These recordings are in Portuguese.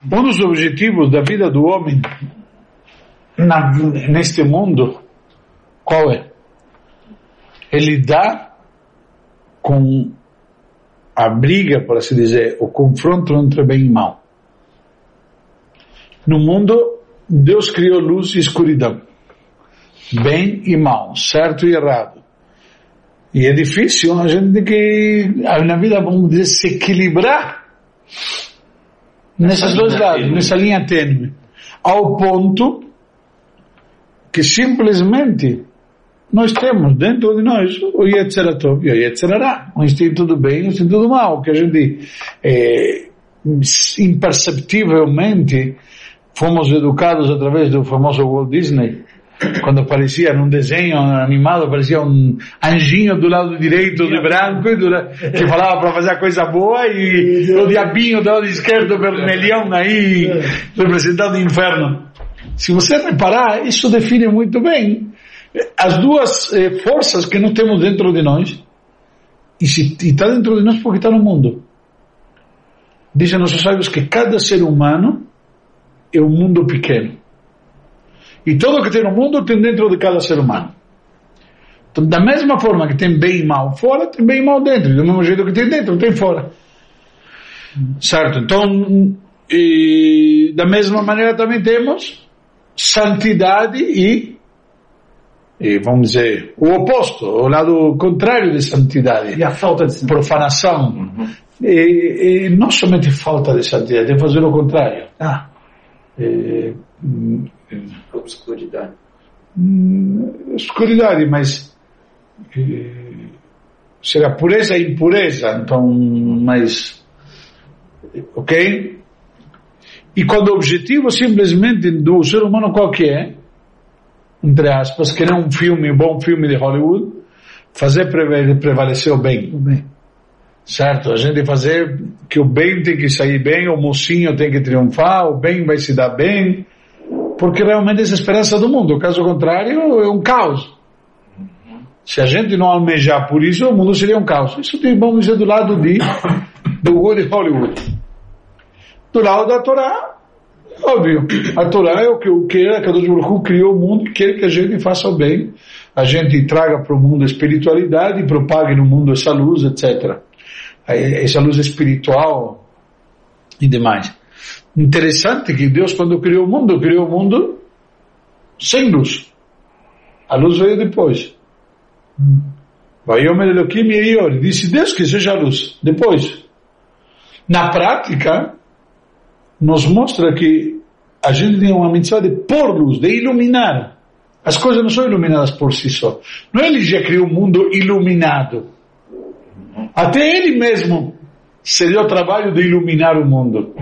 Um dos objetivos da vida do homem neste mundo, qual é? É lidar com a briga, por assim dizer, o confronto entre bem e mal. No mundo, Deus criou luz e escuridão, bem e mal, certo e errado. E é difícil, a gente tem que, na vida, vamos dizer, se equilibrar nesses dois lados, nessa linha tênue, ao ponto que simplesmente nós temos dentro de nós o Yetzer Tov e o Yetzer Hara, o instinto do bem e o instinto do mal, que a gente imperceptivelmente fomos educados através do famoso Walt Disney. Quando aparecia num desenho animado, aparecia um anjinho do lado direito de branco que falava para fazer a coisa boa, e o diabinho do lado esquerdo vermelhão aí representando o inferno. Se você reparar, isso define muito bem as duas forças que nós temos dentro de nós, e está dentro de nós porque está no mundo. Dizem nossos sábios que cada ser humano é um mundo pequeno. E tudo o que tem no mundo tem dentro de cada ser humano. Então, da mesma forma que tem bem e mal fora, tem bem e mal dentro. Do mesmo jeito que tem dentro, tem fora. Certo? Então, da mesma maneira também temos santidade e vamos dizer, o oposto, o lado contrário de santidade. E a falta de santidade. Profanação. E não somente falta de santidade, é fazer o contrário. Obscuridade. Escuridade, mas será pureza e impureza, então, mas, ok? E quando o objetivo simplesmente do ser humano qual que é, entre aspas, que não é um bom filme de Hollywood, fazer prevalecer o bem. Certo? A gente fazer que o bem tem que sair bem, o mocinho tem que triunfar, o bem vai se dar bem, porque realmente essa é a esperança do mundo. Caso contrário, é um caos. Se a gente não almejar por isso, o mundo seria um caos. Isso tem, vamos dizer, do lado do Hollywood. Do lado da Torá, óbvio, a Torá é o que a Kadosh Baruch Hu criou o mundo e quer que a gente faça o bem, a gente traga para o mundo a espiritualidade e propague no mundo essa luz, etc. Essa luz espiritual e demais. Interessante que Deus, quando criou o mundo sem luz. A luz veio depois. Vayomer Elohim Yeior, disse Deus que seja a luz. Depois, na prática, nos mostra que a gente tem uma mitzvah de pôr luz, de iluminar. As coisas não são iluminadas por si só. Não é ele já criou um mundo iluminado. Até ele mesmo se deu o trabalho de iluminar o mundo.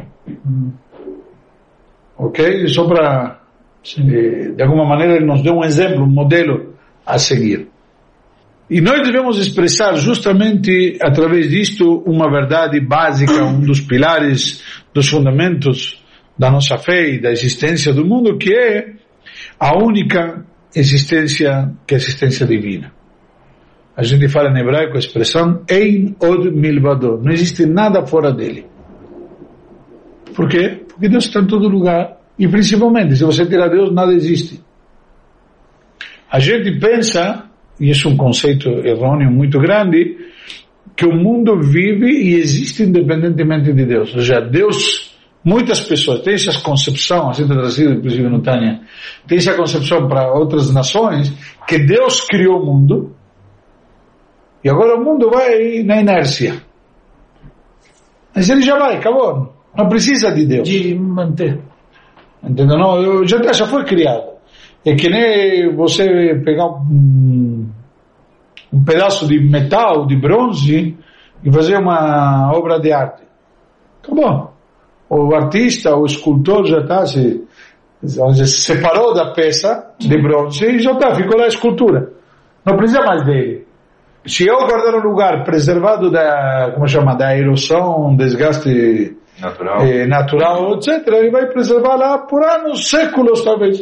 Ok? Só para, de alguma maneira, ele nos deu um exemplo, um modelo a seguir. E nós devemos expressar justamente através disto uma verdade básica, um dos pilares, dos fundamentos da nossa fé e da existência do mundo, que é a única existência, que é a existência divina. A gente fala em hebraico a expressão Ein od milvado, não existe nada fora dele. Por quê? Porque Deus está em todo lugar, e principalmente, se você tirar Deus, nada existe. A gente pensa, e esse é um conceito errôneo muito grande, que o mundo vive e existe independentemente de Deus. Ou seja, Deus, muitas pessoas têm essa concepção, assim está trazido inclusive no Tânia, tem essa concepção para outras nações, que Deus criou o mundo, e agora o mundo vai na inércia. Mas ele já vai, acabou. Não precisa de Deus. De manter. Entendeu? Não, já foi criado. É que nem você pegar um pedaço de metal, de bronze, e fazer uma obra de arte. Acabou. O artista, o escultor já está se separou da peça de bronze e já está, ficou lá a escultura. Não precisa mais dele. Se eu guardar um lugar preservado da erosão, desgaste natural, etc., ele vai preservar lá por anos, séculos talvez.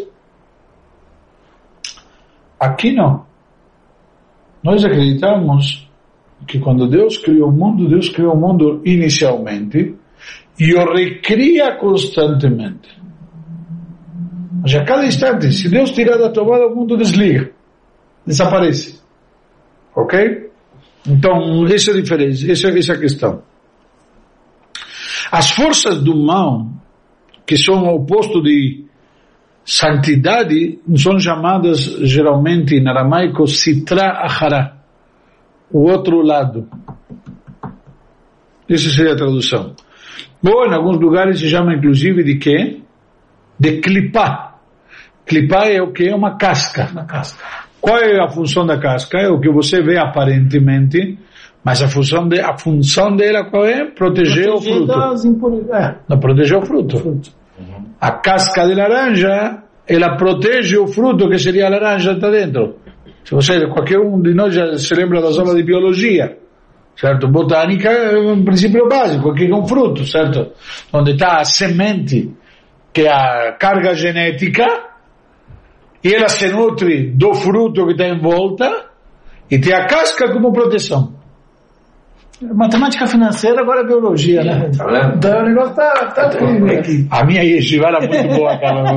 Aqui não. Nós acreditamos que quando Deus criou o mundo inicialmente, e o recria constantemente. Mas a cada instante, se Deus tirar da tomada, o mundo desliga, desaparece. Ok? Então, essa é a diferença, essa é a questão. As forças do mal, que são o oposto de santidade, são chamadas geralmente em aramaico sitra achara, o outro lado. Essa seria a tradução. Ou em alguns lugares se chama inclusive de quê? De clipá. Clipá é o que? É uma casca. Uma casca. Qual é a função da casca? É o que você vê aparentemente, mas a função dela qual é? Proteger o fruto. Das impurezas. Não, proteger o fruto. A casca de laranja, ela protege o fruto que seria a laranja que está dentro. Se você, qualquer um de nós já se lembra das aulas de biologia, certo? Botânica é um princípio básico, que é um fruto, certo? Onde está a semente, que é a carga genética, e ela se nutre do fruto que está em volta, e tem a casca como proteção. Matemática financeira, agora é biologia, né? Tá vendo? Então o negócio tá aqui. A minha yeshiva era muito boa, cara.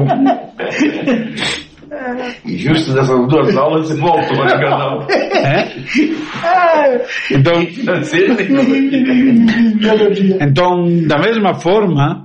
E justo dessas duas aulas você voltou a cada um. Então, Biologia. então, da mesma forma,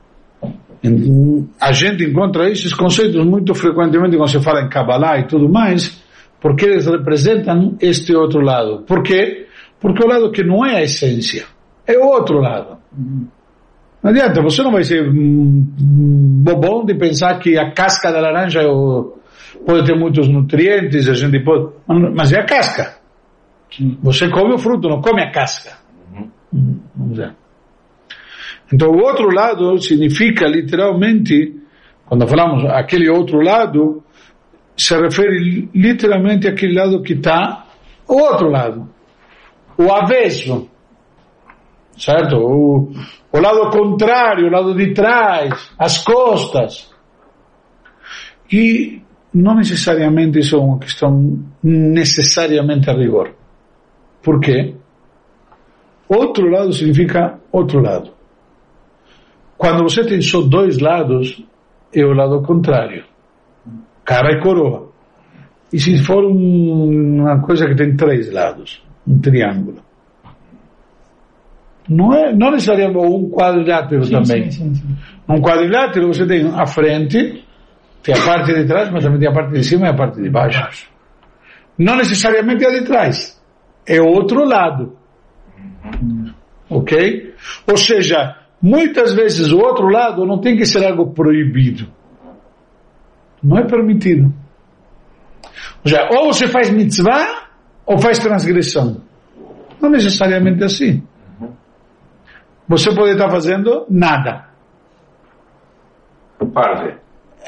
a gente encontra esses conceitos muito frequentemente quando se fala em Kabbalah e tudo mais, porque eles representam este outro lado. Por quê? Porque o lado que não é a essência, é o outro lado. Não adianta, você não vai ser bobão de pensar que a casca da laranja pode ter muitos nutrientes, a gente pode, mas é a casca. Você come o fruto, não come a casca. Vamos ver. Então o outro lado significa literalmente, quando falamos aquele outro lado, se refere literalmente àquele lado que está o outro lado. O avesso, certo? O lado contrário, o lado de trás, as costas. E não necessariamente isso é uma questão necessariamente a rigor. Por quê? Outro lado significa outro lado. Quando você tem só dois lados, é o lado contrário. Cara e coroa. E se for uma coisa que tem três lados? Um triângulo. Não necessariamente um quadrilátero também. Sim. Um quadrilátero você tem a frente, tem a parte de trás, mas também tem a parte de cima e a parte de baixo. Não necessariamente a de trás. É outro lado. Ok? Ou seja, muitas vezes o outro lado não tem que ser algo proibido. Não é permitido. Ou seja, ou você faz mitzvah, ou faz transgressão. Não necessariamente assim. Você pode estar fazendo nada. Parve.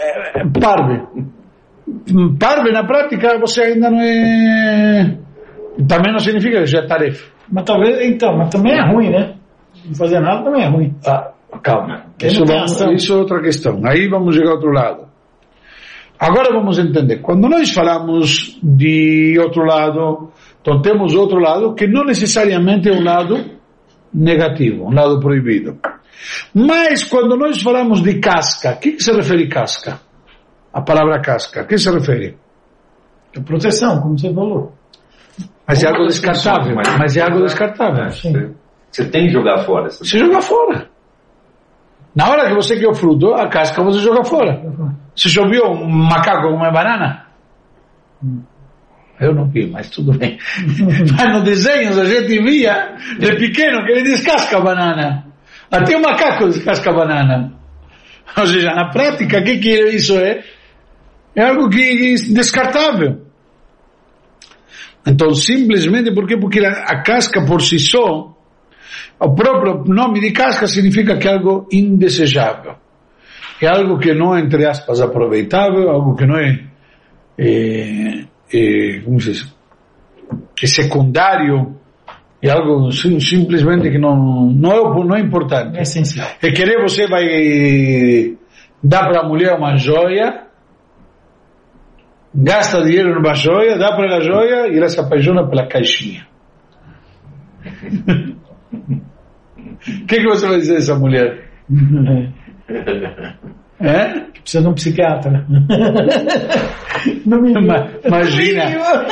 Parve na prática você ainda não é... Também não significa que já é tarefa. Mas também é ruim, né? Não fazer nada também é ruim. Calma. Isso é outra questão. Aí vamos chegar ao outro lado. Agora vamos entender. Quando nós falamos de outro lado, então temos outro lado que não necessariamente é um lado negativo, um lado proibido. Mas quando nós falamos de casca, a que se refere casca? A palavra casca, a que se refere? É proteção, como você falou. Mas é algo descartável. Mas é algo descartável. Você tem que jogar fora. Você joga fora. Na hora que você quer o fruto, a casca você joga fora. Você já viu um macaco com uma banana? Eu não vi, mas tudo bem. Mas nos desenhos a gente via de pequeno que ele descasca a banana. Até o macaco descasca a banana. Ou seja, na prática, o que isso é? É algo que é descartável. Então, simplesmente porque a casca por si só, o próprio nome de casca significa que é algo indesejável. É algo que não é, entre aspas, aproveitável, algo que não como se diz? É secundário, é algo simplesmente que não é importante. É essencial. É querer você vai dar para a mulher uma joia, gasta dinheiro numa joia, dá para ela a joia e ela se apaixona pela caixinha. O que você vai dizer a essa mulher? Precisa de um psiquiatra. Imagina.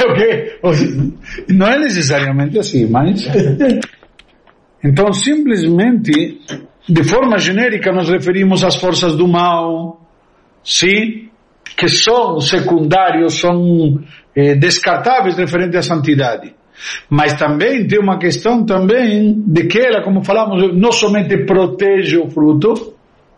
Não é necessariamente assim, mas... Então, simplesmente, de forma genérica, nos referimos às forças do mal, sim, que são secundários, são descartáveis referente à santidade. Mas também tem uma questão também de que ela, como falamos, não somente protege o fruto,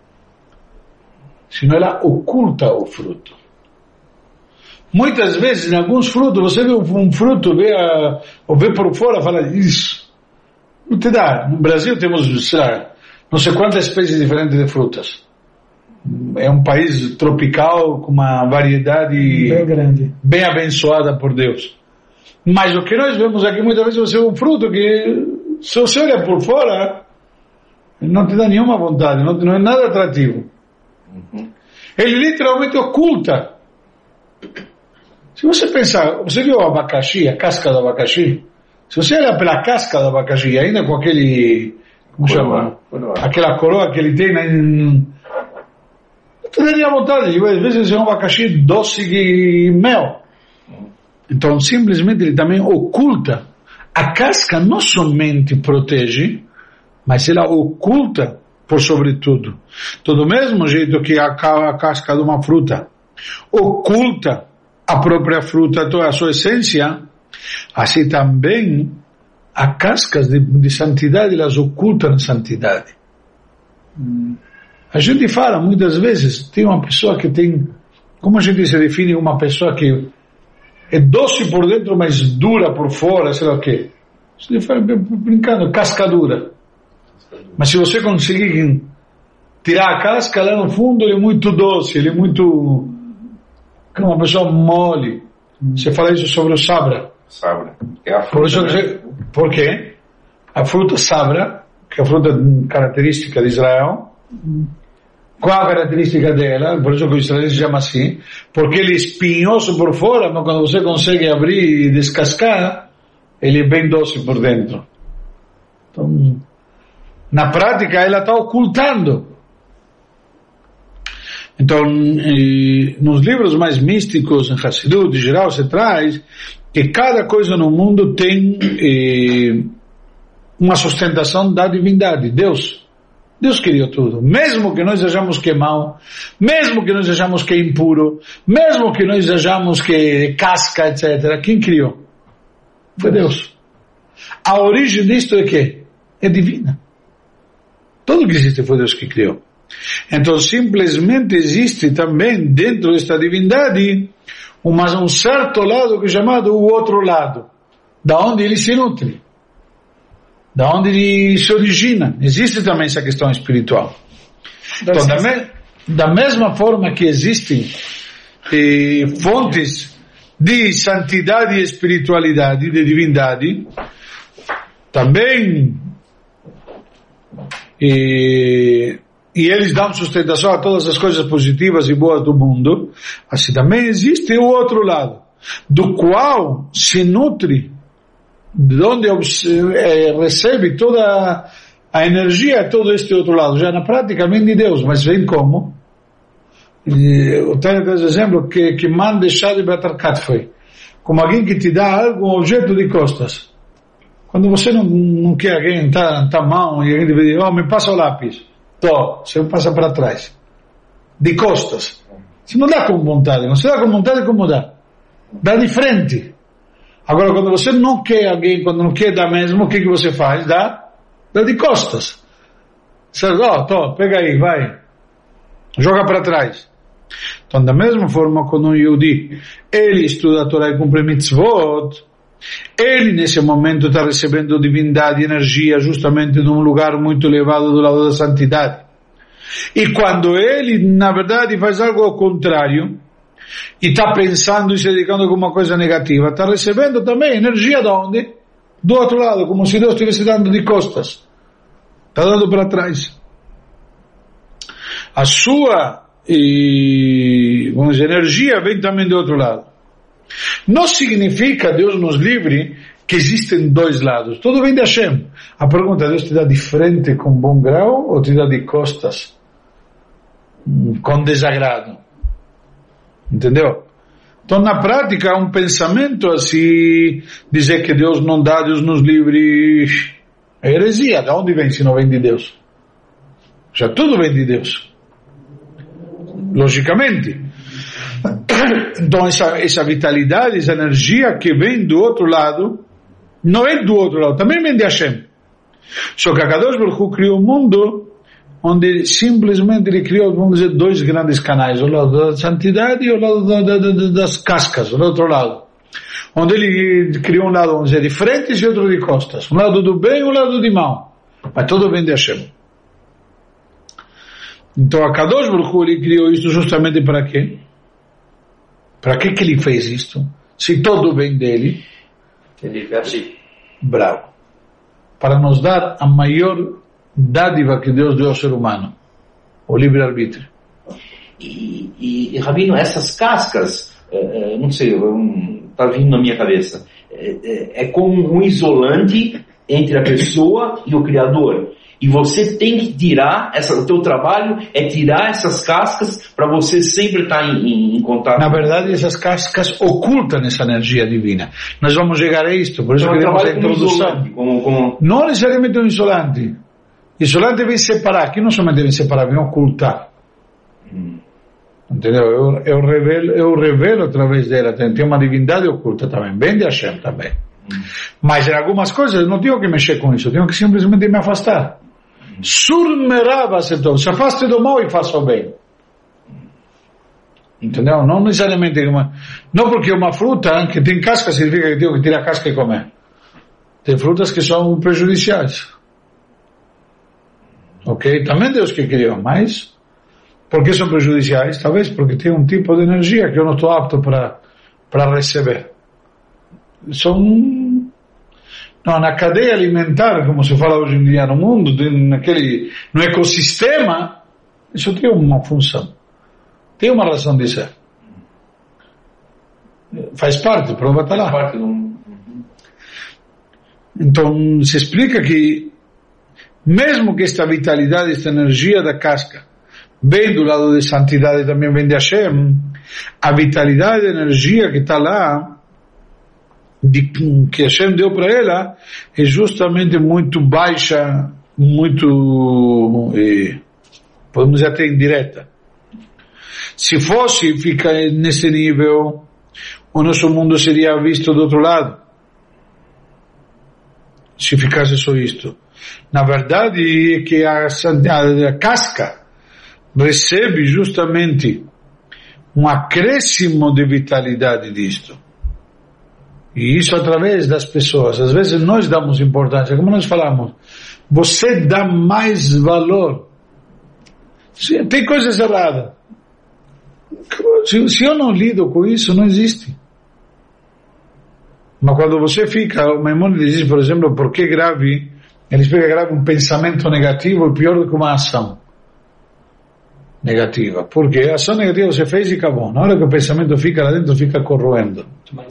senão ela oculta o fruto. Muitas vezes, em alguns frutos, você vê um fruto, vê por fora, fala, isso não te dá. No Brasil temos, sei lá, não sei quantas espécies diferentes de frutas. É um país tropical com uma variedade bem grande, bem abençoada por Deus. Mas o que nós vemos aqui, muitas vezes você vê um fruto que, se você olha por fora, não te dá nenhuma vontade, não é nada atrativo. Ele literalmente oculta. Se você pensar, você viu o abacaxi, a casca do abacaxi? Se você olhar pela casca do abacaxi, ainda com aquele, como chama? Aquela coroa que ele tem, não te daria vontade. Às vezes é um abacaxi doce e mel. Então, simplesmente, ele também oculta. A casca não somente protege, mas ela oculta por sobretudo. Do mesmo jeito que a casca de uma fruta oculta a própria fruta, toda a sua essência, assim também as cascas de santidade, elas ocultam a santidade. A gente fala muitas vezes, tem uma pessoa que tem, como a gente se define uma pessoa que é doce por dentro, mas dura por fora, sei lá o quê. Você fala brincando, casca dura. Mas se você conseguir tirar a casca, lá no fundo ele é muito doce, ele é muito... como uma pessoa mole. Você fala isso sobre o sabra. Sabra. É a fruta, Por quê? A fruta sabra, que é a fruta característica de Israel, qual a característica dela? Por isso que o israelense se chama assim, porque ele é espinhoso por fora, mas quando você consegue abrir e descascar, ele é bem doce por dentro. Então, na prática, ela está ocultando. Então, nos livros mais místicos, em Hassidut, em geral, se traz que cada coisa no mundo tem uma sustentação da divindade, Deus. Deus criou tudo. Mesmo que nós achamos que é mau, mesmo que nós achamos que é impuro, mesmo que nós achamos que é casca, etc. Quem criou? Foi Deus. A origem disto é que? É divina. Tudo que existe foi Deus que criou. Então, simplesmente existe também dentro desta divindade um certo lado que é chamado o outro lado, da onde ele se nutre, da onde ele se origina. Existe também essa questão espiritual. Então, da mesma forma que existem fontes de santidade e espiritualidade, de divindade, também e eles dão sustentação a todas as coisas positivas e boas do mundo, assim também existe o outro lado, do qual se nutre, de onde recebe toda a energia, todo este outro lado, já na prática vem de Deus, mas vem como? Eu tenho dois exemplos que manda deixar de Batarkat foi, como alguém que te dá algo, um objeto de costas. Quando você não quer alguém, tá mal, e alguém te diz, me passa o lápis. Você passa para trás. De costas. Você não dá com vontade. Não se dá com vontade como dá. Dá de frente. Agora, quando você não quer alguém, quando não quer dar mesmo, o que você faz? Dá de costas. Você pega aí, vai. Joga para trás. Então, da mesma forma, quando um Yehudi, ele estuda a Torá e cumpre mitzvot, ele nesse momento está recebendo divindade e energia justamente num lugar muito elevado do lado da santidade. E quando ele na verdade faz algo ao contrário e está pensando e se dedicando a alguma coisa negativa, está recebendo também energia de onde? Do outro lado, como se Deus estivesse dando de costas, está dando para trás. A sua energia vem também do outro lado. Não significa, Deus nos livre, que existem dois lados. Tudo vem de Hashem. A pergunta é, Deus te dá de frente com bom grau ou te dá de costas com desagrado? Entendeu? Então, na prática, um pensamento assim, dizer que Deus não dá, Deus nos livre, é heresia. De onde vem se não vem de Deus? Já tudo vem de Deus. Logicamente. Então, essa vitalidade, essa energia que vem do outro lado, não é do outro lado, também vem de Hashem. Só que a Kadosh Baruch Hu criou o mundo onde simplesmente ele criou, vamos dizer, dois grandes canais, o lado da santidade e o lado das cascas, o outro lado. Onde ele criou um lado, vamos dizer, de frente e outro de costas. Um lado do bem e um lado de mal. Mas tudo vem de Hashem. Então a Kadosh Baruch Hu, ele criou isto justamente para quê? Para que ele fez isto? Se todo vem dele. Ele é assim. Bravo. Para nos dar a maior dádiva que Deus deu ao ser humano, o livre-arbítrio. E Rabino, essas cascas, não sei, está vindo na minha cabeça, é como um isolante entre a pessoa e o Criador. E você tem que tirar, o teu trabalho é tirar essas cascas para você sempre estar em contato. Na verdade, essas cascas ocultam essa energia divina. Nós vamos chegar a isto, por isso que queremos a introdução. Não necessariamente um isolante. Isolante vem separar, aqui não somente vem separar, vem ocultar. Entendeu? Eu revelo através dela, tem uma divindade oculta também, vem de Hashem também. Mas em algumas coisas eu não tenho que mexer com isso, eu tenho que simplesmente me afastar. Surmerava se afaste do mal e faça o bem. Entendeu? Não necessariamente não porque uma fruta que tem casca significa que tenho que tirar a casca e comer. Tem frutas que são prejudiciais. Ok? Também Deus que criou, mas por que são prejudiciais? Talvez porque tem um tipo de energia que eu não estou apto para receber. Na cadeia alimentar, como se fala hoje em dia no mundo, no ecossistema, isso tem uma função, tem uma razão de ser. Faz parte, prova está lá. Então se explica que mesmo que esta vitalidade, esta energia da casca vem do lado de santidade, também vem de Hashem, a vitalidade, a energia que está lá, que Hashem deu para ela, é justamente muito baixa, muito, podemos dizer até indireta. Se fosse ficar nesse nível, o nosso mundo seria visto do outro lado. Se ficasse só isto. Na verdade é que a casca recebe justamente um acréscimo de vitalidade disto. E isso através das pessoas. Às vezes nós damos importância, como nós falamos, você dá mais valor. Tem coisas erradas. Se eu não lido com isso, não existe. Mas quando você fica, o Maimônides diz, por exemplo, por que grave, ele explica grave um pensamento negativo é pior do que uma ação negativa. Porque a ação negativa você fez e acabou. Na hora que o pensamento fica lá dentro, fica corroendo.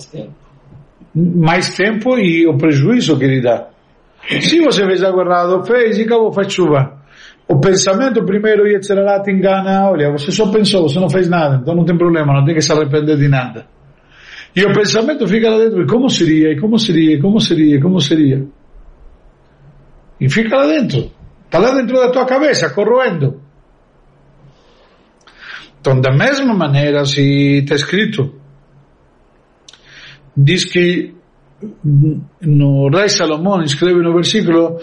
Mais tempo e o prejuízo que ele dá. Se você fez algo errado, fez e acabou, faz chuva. O pensamento primeiro, Yetzirah te engana, olha, você só pensou, você não fez nada, então não tem problema, não tem que se arrepender de nada. E o pensamento fica lá dentro, e como seria, e como seria, e como seria, e como seria. E fica lá dentro, está lá dentro da tua cabeça, corroendo. Então, da mesma maneira, se está escrito, diz que no Rei Salomão escreve no versículo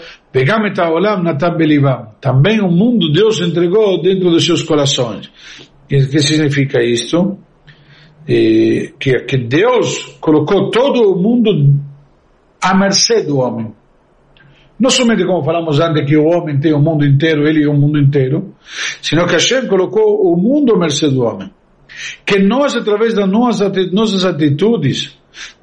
também o mundo Deus entregou dentro dos seus corações. Que significa isto? Que Deus colocou todo o mundo à mercê do homem. Não somente como falamos antes que o homem tem o mundo inteiro, ele é o mundo inteiro, sino que Hashem colocou o mundo à mercê do homem. Que nós, através das nossas atitudes,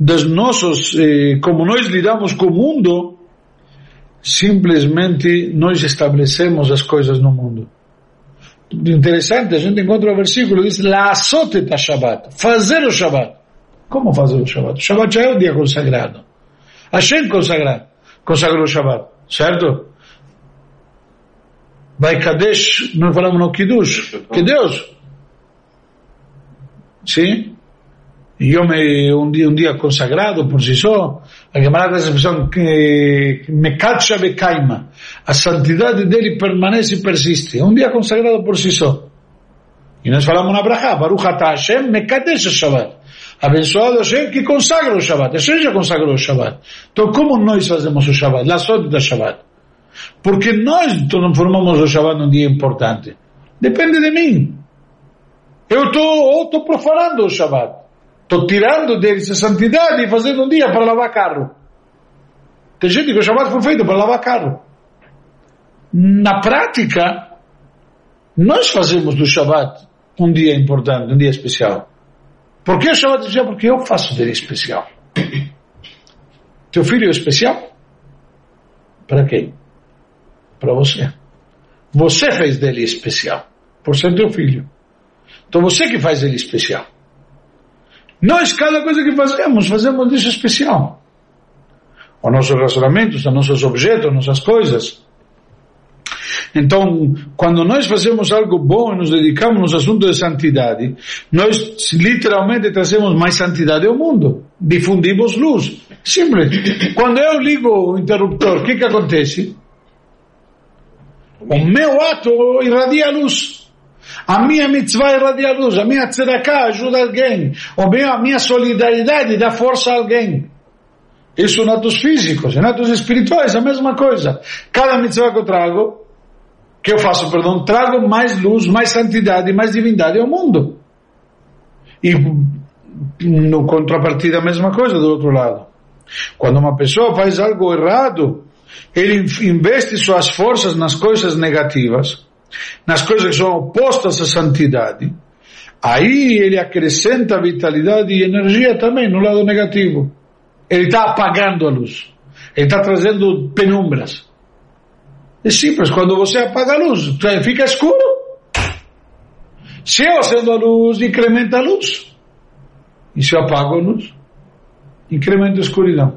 como nós lidamos com o mundo, simplesmente nós estabelecemos as coisas no mundo. Interessante, a gente encontra o versículo, diz, La'asot et Shabbat, fazer o Shabbat. Como fazer o Shabbat? O Shabbat já é o dia consagrado. Hashem consagrou o Shabbat, certo? Vai Kadesh, nós falamos no Kiddush, que Deus. Sim? Um dia consagrado por si só, a chamada expressão que Mekatsha Bekaima, a santidade dele permanece e persiste. Um dia consagrado por si só. E nós falamos na Brachá, Baruch Atah Hashem Mekadesh Shabbat. Abençoado Hashem que consagra o Shabbat. Hashem já consagrou o Shabbat. Então como nós fazemos o Shabbat? La Sod da Shabbat. Porque nós transformamos o Shabbat num dia importante. Depende de mim. Eu estou profanando o Shabbat. Estou tirando deles a santidade e fazendo um dia para lavar carro. Tem gente que o Shabbat foi feito para lavar carro. Na prática, nós fazemos do Shabbat um dia importante, um dia especial. Por que o Shabbat é especial? Porque eu faço dele especial. Teu filho é especial? Para quem? Para você. Você fez dele especial, por ser teu filho. Então você que faz ele especial. Nós, cada coisa que fazemos disso especial. Os nossos relacionamentos, os nossos objetos, as nossas coisas. Então, quando nós fazemos algo bom e nos dedicamos nos assuntos de santidade, nós literalmente trazemos mais santidade ao mundo. Difundimos luz. Simples. Quando eu ligo o interruptor, o que acontece? O meu ato irradia luz. A minha mitzvah irradia luz. A minha tzedakah ajuda alguém. A minha solidariedade dá força a alguém. Isso em atos físicos, em atos espirituais, a mesma coisa. Cada mitzvah que eu trago, trago mais luz, mais santidade, mais divindade ao mundo. E no contrapartida a mesma coisa do outro lado. Quando uma pessoa faz algo errado, ele investe suas forças nas coisas negativas, nas coisas que são opostas à santidade. Aí ele acrescenta vitalidade e energia também no lado negativo. Ele está apagando a luz. Ele está trazendo penumbras. É simples, quando você apaga a luz, fica escuro. Se eu acendo a luz, incrementa a luz. E se eu apago a luz, incrementa a escuridão.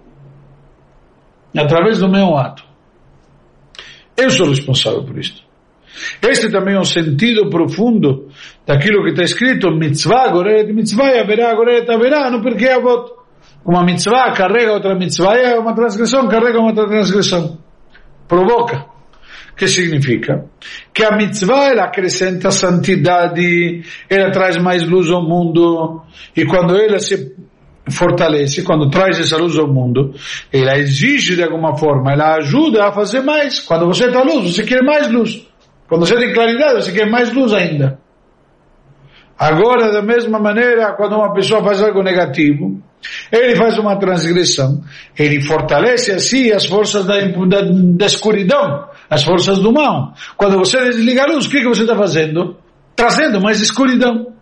Através do meu ato. Eu sou responsável por isto. Este também é um sentido profundo daquilo que está escrito, mitzvah, goreret mitzvah, haverá, goreret haverá, no porque a voto. Uma mitzvah carrega outra mitzvah, é uma transgressão, carrega uma outra transgressão. Provoca. O que significa? Que a mitzvah, ela acrescenta santidade, ela traz mais luz ao mundo, e quando ela se fortalece, quando traz essa luz ao mundo, ela exige de alguma forma, ela ajuda a fazer mais. Quando você está luz, você quer mais luz. Quando você tem claridade, você quer mais luz ainda. Agora, da mesma maneira, quando uma pessoa faz algo negativo, ele faz uma transgressão, ele fortalece assim as forças da escuridão, as forças do mal. Quando você desliga a luz, o que você está fazendo? Trazendo mais escuridão.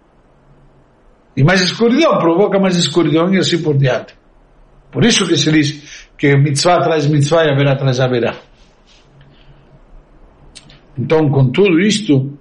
E mais escuridão provoca mais escuridão e assim por diante. Por isso que se diz que mitzvah traz mitzvah e haverá traz haverá. Então, com tudo isto,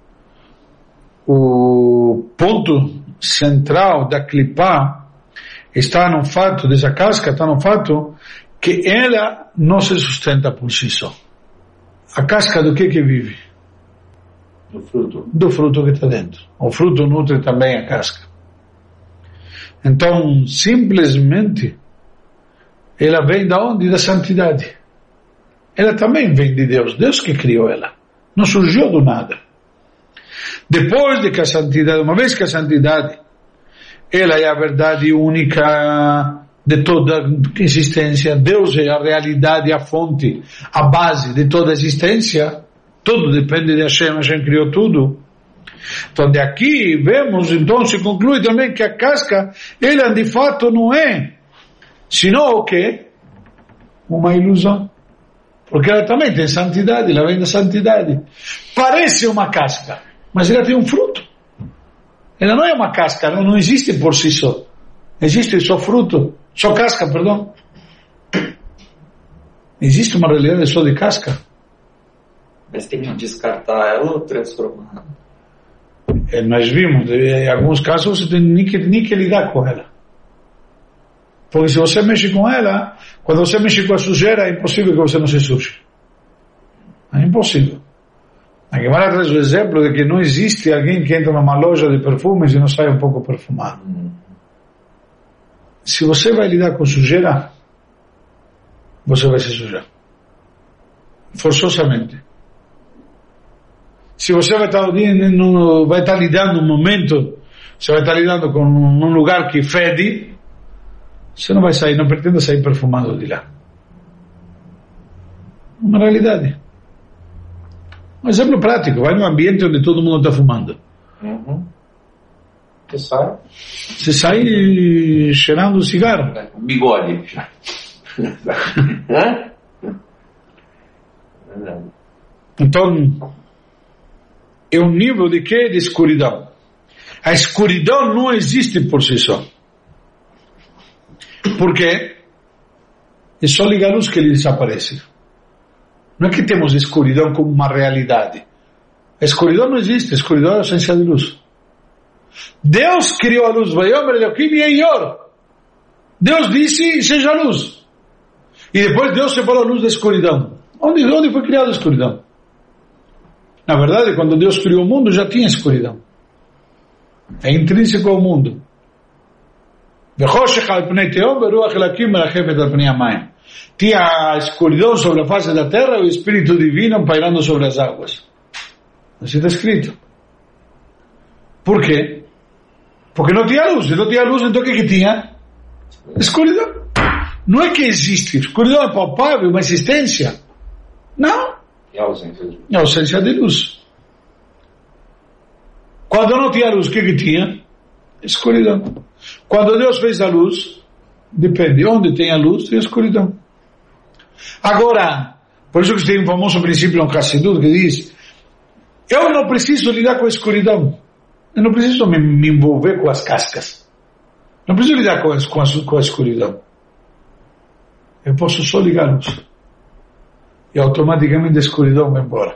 o ponto central da clipá está no fato, dessa casca, está no fato que ela não se sustenta por si só. A casca do que vive? Do fruto. Do fruto que está dentro. O fruto nutre também a casca. Então, simplesmente, ela vem da onde? Da santidade. Ela também vem de Deus. Deus que criou ela. Não surgiu do nada. Depois de que a santidade, uma vez que a santidade, ela é a verdade única de toda existência, Deus é a realidade, a fonte, a base de toda a existência, tudo depende de Hashem, Hashem criou tudo. Então de aqui vemos, então se conclui também que a casca, ela de fato não é, senão o quê? Uma ilusão. Porque ela também tem santidade, ela vem da santidade. Parece uma casca, mas ela tem um fruto. Ela não é uma casca, não existe por si só. Existe só fruto, só casca, perdão. Existe uma realidade só de casca. Mas tem que descartar ela ou transformar? Nós vimos, em alguns casos você tem nem que lidar com ela. Porque se você mexe com ela, quando você mexe com a sujeira, é impossível que você não se suje. É impossível. A Guimara traz o exemplo de que não existe alguém que entra numa loja de perfumes e não sai um pouco perfumado. Se você vai lidar com sujeira, você vai se sujar. Forçosamente. Se você vai estar lidando um momento, você vai estar lidando com um lugar que fede, você não vai sair, não pretenda sair perfumado de lá. Uma realidade. Um exemplo prático, vai num ambiente onde todo mundo está fumando. Você sai cheirando cigarro. Bigode. Então, é um nível de quê? De escuridão. A escuridão não existe por si só. Por quê? É só ligar a luz que ele desaparece. Não é que temos escuridão como uma realidade. A escuridão não existe, a escuridão é a ausência de luz. Deus criou a luz. Deus disse, seja luz. E depois Deus separou a luz da escuridão. Onde foi criada a escuridão? Na verdade, quando Deus criou o mundo, já tinha escuridão. É intrínseco ao mundo. Tinha a escuridão sobre a face da terra e o Espírito Divino pairando sobre as águas. Assim está escrito. Por quê? Porque não tinha luz. Não tinha luz, então o que tinha? Escuridão. Não é que existe. Escuridão é palpável, uma existência. Não. É a ausência de luz. É a ausência de luz. Quando não tinha luz, o que tinha? Escuridão. Quando Deus fez a luz, depende. Onde tem a luz, tem a escuridão. Agora, por isso que tem um famoso princípio no Hassidut que diz: eu não preciso lidar com a escuridão. Eu não preciso me envolver com as cascas. Não preciso lidar com a escuridão. Eu posso só ligar a luz. E automaticamente a escuridão vai embora.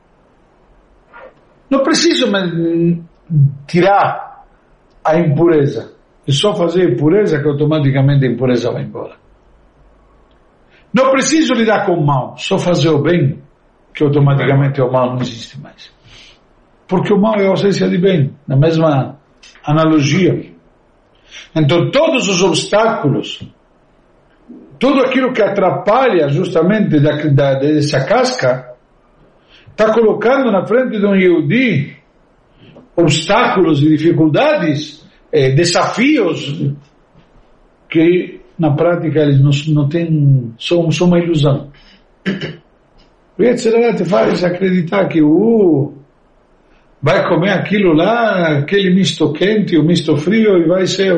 Não preciso tirar a impureza. É só fazer a impureza que automaticamente a impureza vai embora. Não preciso lidar com o mal. Só fazer o bem que automaticamente o mal não existe mais. Porque o mal é a ausência de bem. Na mesma analogia. Então todos os obstáculos, tudo aquilo que atrapalha justamente dessa casca, está colocando na frente de um Yehudi obstáculos e dificuldades, desafios que na prática eles não têm, são uma ilusão. O Yetzirah te faz acreditar que vai comer aquilo lá, aquele misto quente, o misto frio, e vai ser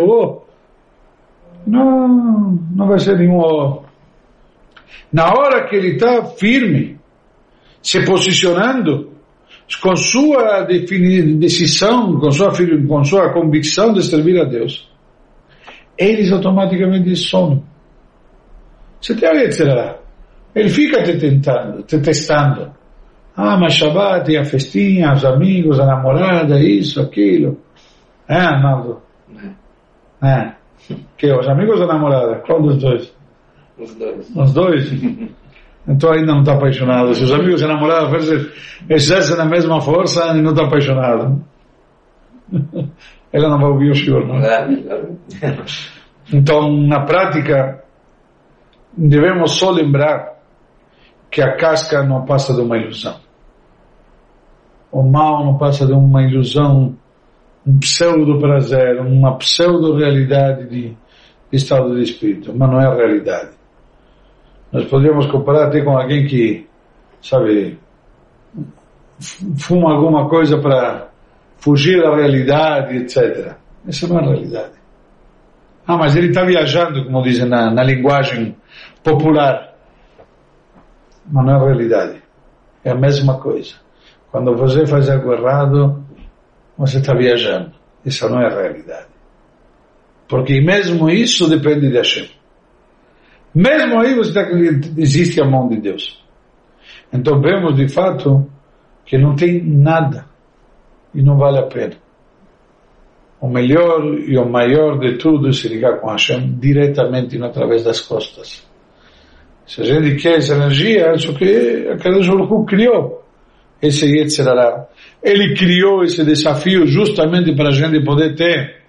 não vai ser nenhum Na hora que ele está firme, se posicionando, com sua decisão, com sua convicção de servir a Deus, eles automaticamente somem. Você tem a Yetzirah, ele fica te testando. Mas Shabbat tem a festinha, os amigos, a namorada, isso, aquilo. Arnaldo? Que os amigos da namorada? Qual dos dois? Os dois? Então ainda não está apaixonado. Se os amigos da namorada exercem a mesma força, ele não está apaixonado. Ela não vai ouvir o senhor, não? Então, na prática, devemos só lembrar que a casca não passa de uma ilusão. O mal não passa de uma ilusão, um pseudo-prazer, uma pseudo-realidade de estado de espírito, mas não é a realidade. Nós poderíamos comparar até com alguém que, fuma alguma coisa para fugir da realidade, etc. Essa não é a realidade. Mas ele está viajando, como dizem na linguagem popular. Mas não é a realidade. É a mesma coisa. Quando você faz algo errado, você está viajando. Essa não é a realidade. Porque mesmo isso depende de Hashem. Mesmo aí existe a mão de Deus. Então vemos de fato que não tem nada e não vale a pena. o melhor e o maior de tudo é se ligar com Hashem diretamente e não através das costas. Se a gente quer essa energia, acho que a Kadosh Baruch Hu criou esse Yetzer Hara. Ele criou esse desafio justamente para a gente poder ter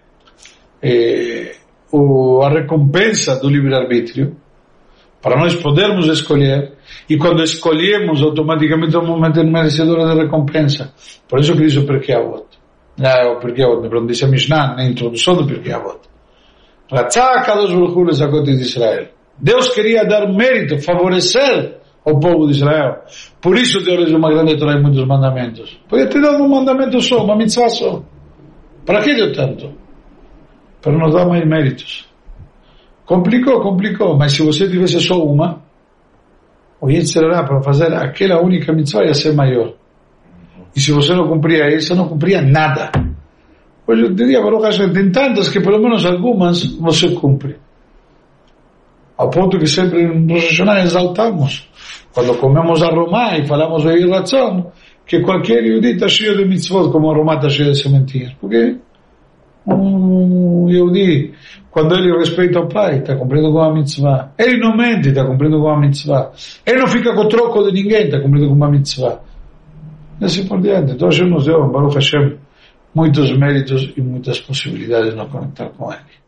a recompensa do livre-arbítrio, para nós podermos escolher, e quando escolhemos, automaticamente é um momento merecedor da recompensa. Por isso que diz o Pirkei Avot. O Pirkei Avot, me diz a Mishnah, na introdução do Pirkei Avot. Ratzah Kadosh Baruch Hu lezakot de Israel. Deus queria dar mérito, favorecer o povo de Israel. Por isso Deus deu uma grande Torá e muitos mandamentos. Podia ter dado um mandamento só, uma mitzvah só. Para que deu tanto? Para nos dar mais méritos. Complicou, mas se você tivesse só uma, o Yetzer Hara para fazer aquela única mitzvah ia ser maior. E se você não cumpria essa, não cumpria nada. Hoje eu diria, Baruch Hashem, tem tantas que pelo menos algumas você cumpre. Ao ponto que sempre nos Rosh Hashanah exaltamos, quando comemos aromá e falamos o Yeh Ratzon, que qualquer Yehudi está cheio de mitzvot, como o aromá está cheio de sementinhas. Porque um Yehudi, quando ele respeita o pai, está cumprindo com a mitzvah. Ele não mente, está cumprindo com a mitzvah. Ele não fica com o troco de ninguém, está cumprindo com uma mitzvah. E assim por diante. Então Hashem nos deu, Baruch Hashem, muitos méritos e muitas possibilidades de nos conectar com ele.